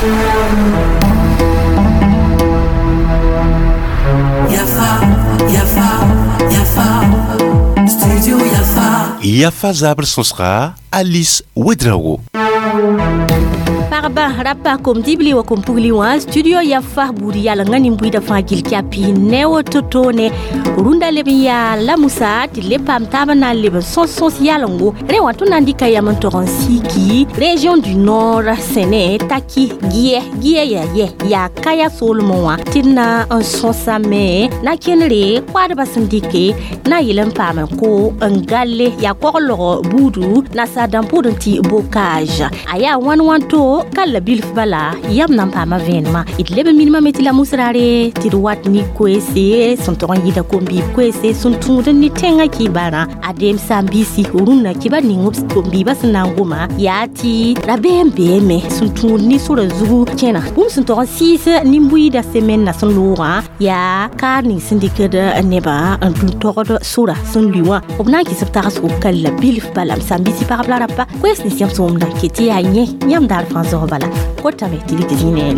Studio Yafa. Yafa zabre sonsra Alice Wedrago. Parba rapa kom dibli wa kom pugli wa studio Yafa buri yala ngani mbuida fagil kapi newo totone runda lebiya la musa ti lepam tabana leben sons yalango rewa tunandika ya montoron siki région du nord sene taki gie ya kaya solmoa tinna un sonsame na kenre kwada basindike na yilen pam ko ngale ya kokolo budu na sadam podenti bocage aya wanto kala bilf bala yam nam pama venma itlebe minima metila musrare tirwat ni kwese sontoron yida kombi kwese suntunde ni tenga kibara adem sambisi uruna kibani ngops kombi basna ngoma yati rabembeme suntunde ni sura zugu kena bum suntoron 6 ni mbuida semaine na sonlora ya karni syndicate neba un plutord sura sonliwa obna ki septara su kala bilf bala sambisi parabla pa kwes ni siam somna kiti anye nyam dar fanzo bala kota metili kizineri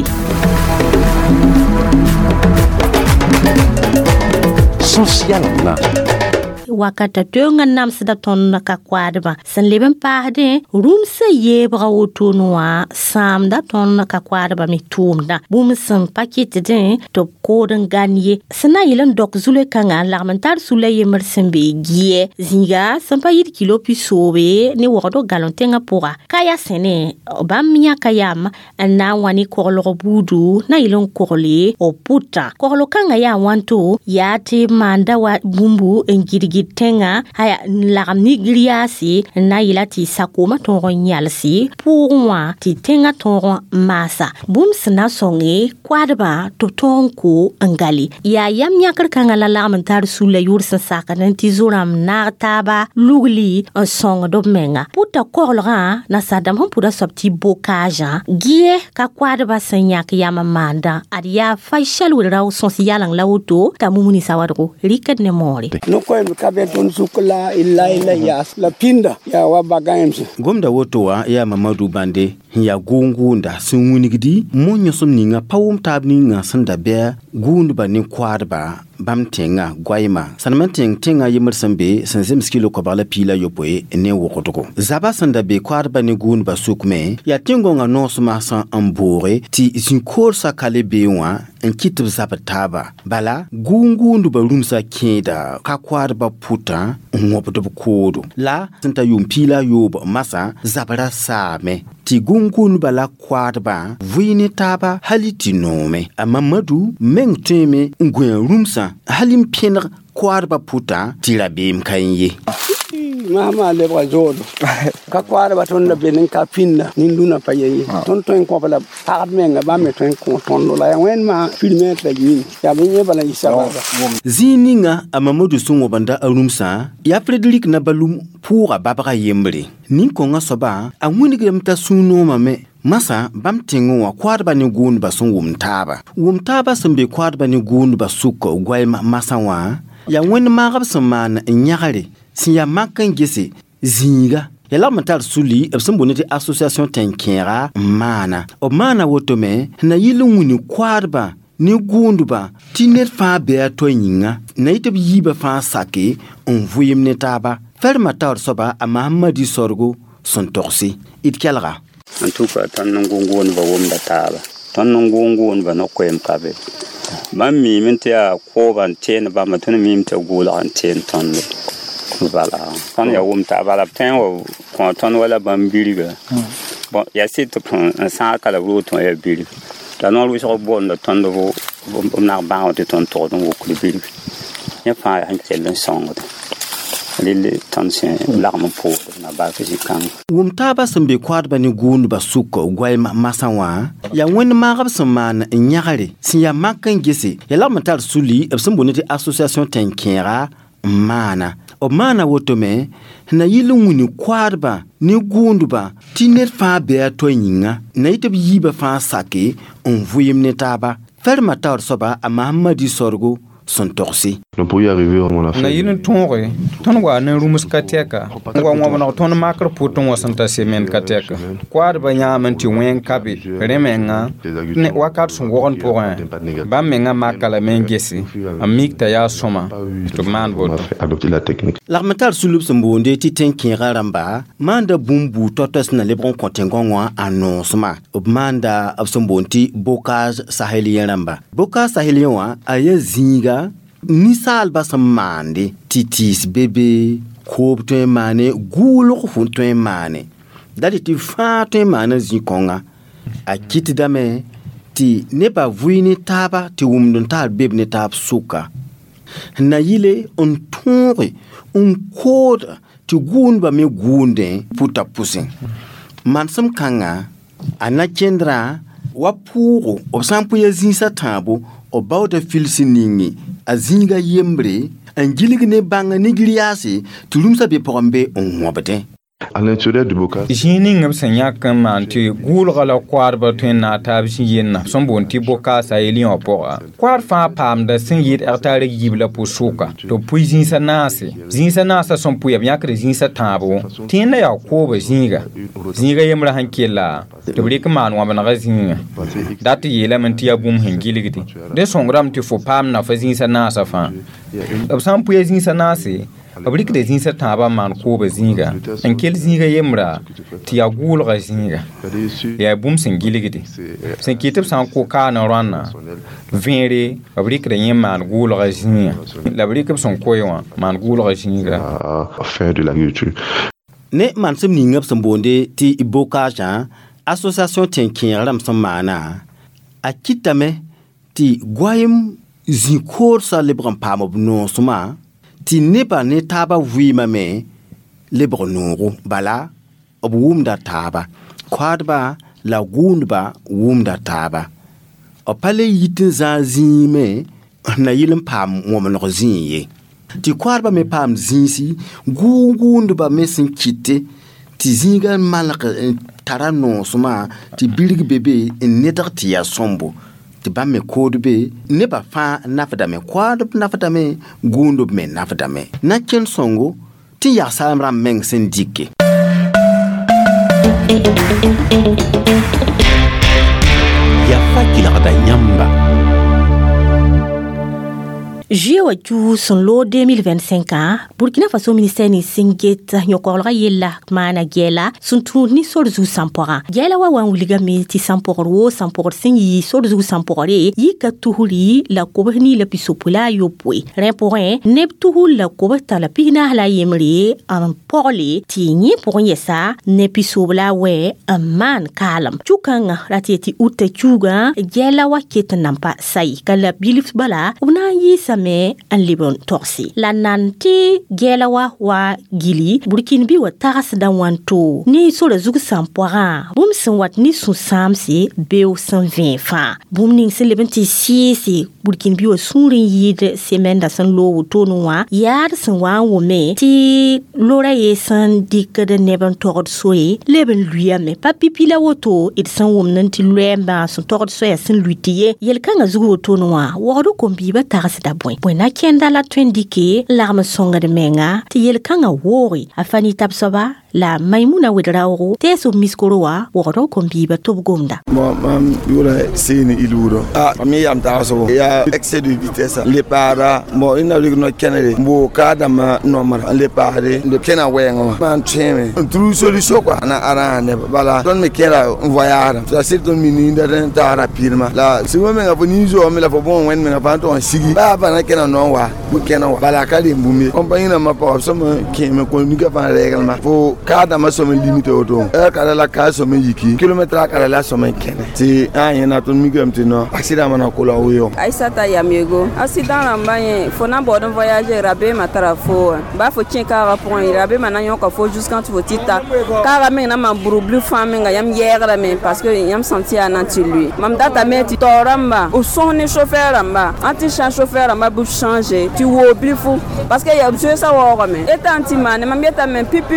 Social na wakata tonga nam sada ton ka kwadba san leben pahde rum se yebra otonwa sam da ton ka kwadba mi tumda bum sam paket de to koden ganye sana yilan dok zule kanga larmentar sule yemer sembe gie zinga sampa yid kilo pi sobe ni wodo galontenga pora kaya sene bam nya kayam na wani korlo budu na yilon korle o puta korlo kanga ya wanto ya te manda wa bumbu engirigi tenga haya lagamni griasi na yilati sakoma tongo nyalsi pourwa ti tenga tongo masa bum sna songe kwadba to tonko ngali ya yam nyakar kanga la lamentar sule yursa sakanan ti zuram na taba lugli un song do menga puta korlra na sadam hon pura sobti bokaja gie ka kwadba sanyak yama manda adia faishal wiraw sonsi yalang lawto tamumuni sawadro rikad ne mori no ko kabeton sukla illa yas la pinda ya wabagaimse gomda wotowa ya Mamadu Bande ya gungu nda sunwunigdi monyo somninga pawum tabni nga sanda be gundu ba ni kwadba bamtenga gwaima sanmenteng tenga yemersambe sanzem skilo ko bala pila yopoe ne wokotoko zaba sanda be kwadba ni gundu ba sukme ya tengo nga nosma san ambore ti zinkor sa kale bewa en kitib zabataba bala gungu ndu ba rumsa keda ka kwadba puta ngobodo kodo la santa yumpila yobo masa zabara same ti gungun bala kwadba vuine taba haliti nome Mamadu meng teme ngwen rumsa halim piener kwadba puta ti labim kanye mama le brajodo ka kwadba ton la benin ka pinna ninduna paye ton ko bala parmenga ba me ton ko ton la wen ma filmer la yin ya benye bala isaba zininga Mamadu sungo banda rumsa ya Frederick na balum pour babara yembre nin ko nga soba a wuni gam ta suno mame masa bam tingo wa kwadba ni gun ba sun wumtaba sambe kwadba ni gun ba suko gwai masa wa ya wani ma gab samana nyagare sin ya makan gese zinga ya la matar suli ebsun bonite association tenkera mana o mana wotome na yilun wuni kwadba ni gunduba tinet fa be to yinga na itib yiba fa sake on vuyim ne taba ferma tar soba a Mahamadi sorgo son torsi it kelga en tout cas tan ngongon ba womda taba tan ngongon ba no koyem kabe mammi mintia ko ban ten ba ma tan mim ta gula an ten ton bala kan ya womta bala ten o ko ton wala ban biriga bon ya sit ton un sa kala ro ton ya biri la no lu so bon da ton do na ba o ton to don ko biri ya fa han kel song lille tension l'arme pour na ba physique wumtaba sambe kwadba ni gundu ba suko gwai masanwa ya wani magab samana nyagare sin ya makan gese ya la matar suli ebsun bonite association tenkera mana o mana wotome na yilun wuni kwadba ni gundu ba tinet fa be to yinga na itib yiba fa sake on vuyim ne taba ferma tar soba a Mahamadi sorgo son torsi. Pour y arriver, on a fait. Na yin tonre, ton wa na rumus kateka. Wa na ton makro puton wa santa semen kateka. Kwad ba nya manti wen kabi, remenga, ne wakat son woron pour un. Ba menga makala mengesi, amik ta ya soma. To man bod. Adopter la technique. L'armetal sulub sambonde ti tenkin raramba, manda bumbu totos na lebron kontengongwa annonsma. Manda absambonti bocage sahélien ramba. Bocage sahélien wa aya zinga nisal basamande titis bébé kob to mane gulo fun to mane. Dali ti fa to mane zikonga. A kiti dame ti ne ba vuini taba ti wumdun tal beb ne tab suka. Na yile on tonre on koda ti gun ba me gunde puta pusin. Mansam kanga ana kendra wa puro obsampu ya zinsa tabo obauta filsi ningi azinga yembre angiligne banga nigriasi tulumsa be pombe on wabate. À l'intérieur du bocage. Jini ngam sanya kamanti gulgala kwarba tena tabshi yenna sombonti boka sa elion opora. Kwar fa pam da sin yit artare yibla pusuka. To puizin sa nasi. Zinsa nasa son puya yakre zinsa tabo. Tena ya koba zinga. Zinga yemra hankela. To brik man wa bana zinga. Dati yela mantia bum hingiligiti. De songram ti fo pam na fa zinsa nasa fa. Absam puya zinsa nasi. Abrik de zinsa taba man koba zinga. Enkel zinga yemra ti ya gulga zinga. Ya bum singiligiti. Sinkitib san ko kana rana. Venre abrik de yem man gulga zinga. La brik son koywa man gulga zinga. Faire de l'agriculture. Ne man sim ningap sambonde ti ibokaja association tenkin ram samana. A kitame ti gwayim zinkor sa lebran pamob non suma. Ti nepa ne taba vuima me lebro nuru bala ob wumda taba kwadba la gundba wumda taba opale yitin za zime na yilim pam woman rozinye ti kwadba me pam zinsi gundba me sin kite ti zinga malaka tarano suma ti birig bebe netar ti ya sombo ba me kodbe ne ba fa nafdame kwad nafdame gundu me nafdame na ken songo ti ya samra meng sindike ya fakila da nyamba Jiwa ju son lo 2025 Burkina Faso ministère ni singet nyokolga yella mana gela sun tourni sorzu sampora gela wa wuliga mi ti sampora wo sampora singi sorzu sampora yi ka tuhuli la kobni la pisopula yopwe repoin neb tuhul la kobta la pina la yemri am porle ti ni pour yesa ne pisobla we man kalam chukanga ratieti uta chuga gela wa ketanampa sai kala bilif bala una yi me an libon torsi la nanti gelawa wa gili burkin bi wa taras dan wanto ni so le zug sampora bum sin wat ni su samsi beu 120 fa bum ning sin lebenti si burkin bi wa surin yid semen da san lo to no wa yar sin wa wo me ti lora ye san dik de neben tord soe leben luya me papi pila woto it san wom nan ti lemba so tord soe sin luitiye yel kan zug to no wa wodo kombi ba taras da Bwena kenda la twendike larme songa de menga ti yel kanga wori afani tapsoba la maimuna wedraoro teso miskorowa woro kombiba tobgomda mam yura seni iluro mi yam taso ya excès de vitesse le para mo ina ligno kenere mo kada ma normal le pare le kena wengo man cheme true solution quoi na arane bala don me kera voyage ça c'est ton mini de tara pirma la si mo menga boni zo me la fo bon wen menga panto on sigi ba na kena no wa bu kena wa bala kali mbumi compagnie na ma pa so me keme ko ni ka pa règlement fo kada ma so me limite auto kada la ka so me yiki kilomètre kada la so me kene ti na ton mi gam ti no accident mana ko la wo Aïssata Yamiego accident la mbanye fo na bodon voyager rabe matara fo ba fo tien ka pour rabe mana yon ko fo jusqu'à tu tita ka me na ma burublu femme nga yam yera me parce que yam senti ananti lui mam data me ti toramba au son ne chauffeur amba anti chauffeur amba bu changer tu wo blifu parce que y a besoin ça wo me et anti man mam yeta me pipi ya ba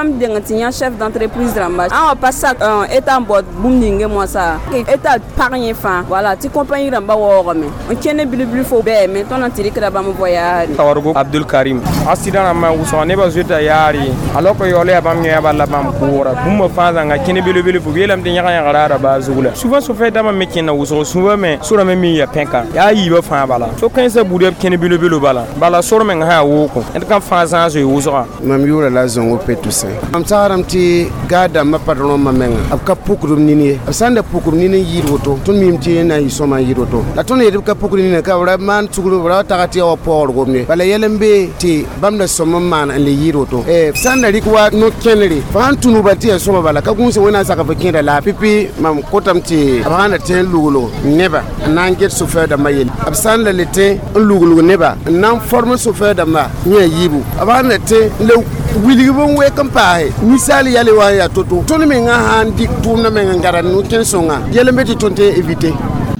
bam dengatin chef d'entreprise ramba ah passa état bot bum ninge mo ça état parrain fa voilà ti compagnie ramba wo me on kene bilu fo be mais ton antiri kra bam voyage tawargo Abdul Karim accident ramba uso ne ba zuta yari alors que yole bam nya balla bam kura bum fa nga kene bilu fo belam de nya ngara ba zugula souvent so fait dama me kena uso souvent mais sura me mi ya penka ya yi ba fa bala so kan sa bude kene bilu bala sura men ha wo ko en kan fa za zo uso mam yura la zongo petusa am taram ti gada ma padron ma menga ab ka pukrum nini ab sanda pukrum nini yiroto tun mim ti na yisoma yiroto la ton yedi ka pukrum nini ka wala man tugulu wala tagati wa por gomne bala yelembe ti bamda soma man an le yiroto sanda rikwa no kenri fan tunu bati soma bala ka gunse wona saka fakira la pipi mam kotam ti abana ten lugulo neba nan get chauffeur da mayel ab sanda lete lugulo neba nan forme chauffeur da ma nya yibu abana te le wili bon we kampahe misali yale wa ya toto toni me nga handi tumna me ngara no kensonga yele mbeti tonte éviter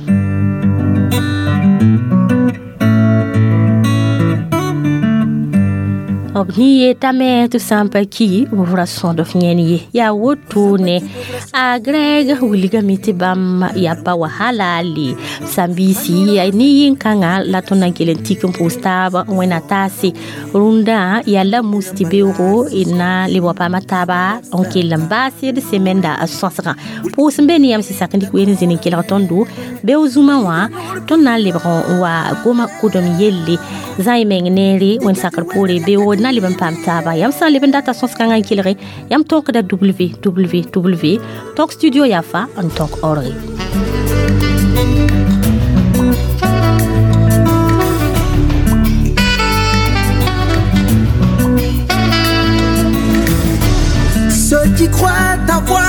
obniye tame tu sampa ki wura sondo fnyeni ya wotune a greg wuliga miti bam ya ba wahala li sambisi ya ni yinkanga la tona gelentiki mpostaba wena tasi runda ya la mustibero ina liwa pa mataba onke lambasi de semenda a sosra posmbeni yam si sakandi kweni zini kila tondo be uzuma wa tonna lebron wa goma kudom yelle zai mengneri wen sakar pore be na liban pam taba yam sa liban data sos kanga kilre yam tok da www tok studio yafa on tok ori ceux qui croient avoir